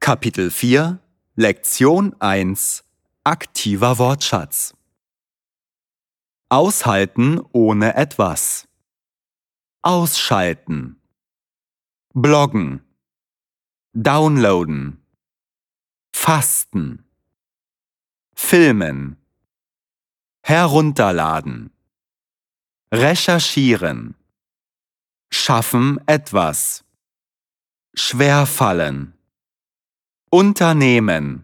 Kapitel 4, Lektion 1 Aktiver Wortschatz. Aushalten ohne etwas. Ausschalten. Bloggen. Downloaden. Fasten. Filmen. Herunterladen. Recherchieren. Schaffen etwas. Schwerfallen. Unternehmen.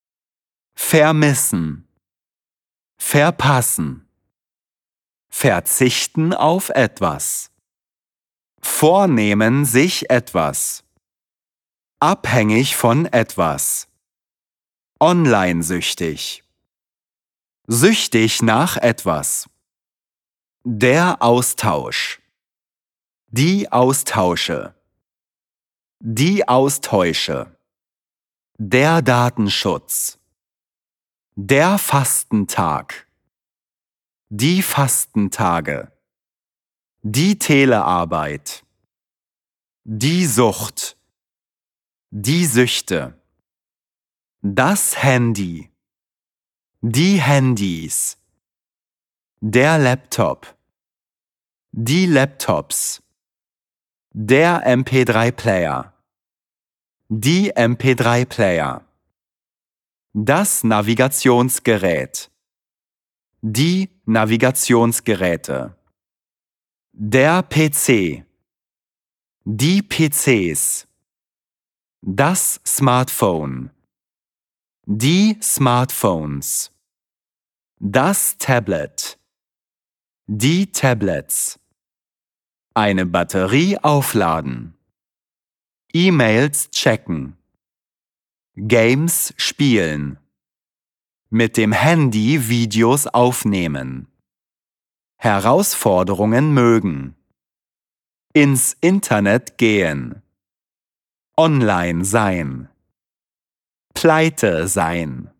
Vermissen. Verpassen. Verzichten auf etwas. Vornehmen sich etwas. Abhängig von etwas. Online-süchtig. Süchtig nach etwas. Der Austausch. Die Austausche. Die Austäusche. Der Datenschutz. Der Fastentag. Die Fastentage. Die Telearbeit. Die Sucht. Die Süchte. Das Handy. Die Handys. Der Laptop. Die Laptops. Der MP3-Player. Die MP3-Player. Das Navigationsgerät. Die Navigationsgeräte. Der PC. Die PCs. Das Smartphone. Die Smartphones. Das Tablet. Die Tablets. Eine Batterie aufladen. E-Mails checken. Games spielen. Mit dem Handy Videos aufnehmen. Herausforderungen mögen. Ins Internet gehen. Online sein. Pleite sein.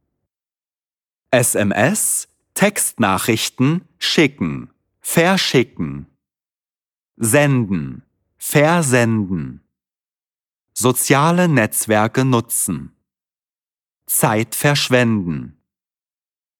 SMS, Textnachrichten schicken. Verschicken. Senden. Versenden. Soziale Netzwerke nutzen. Zeit verschwenden.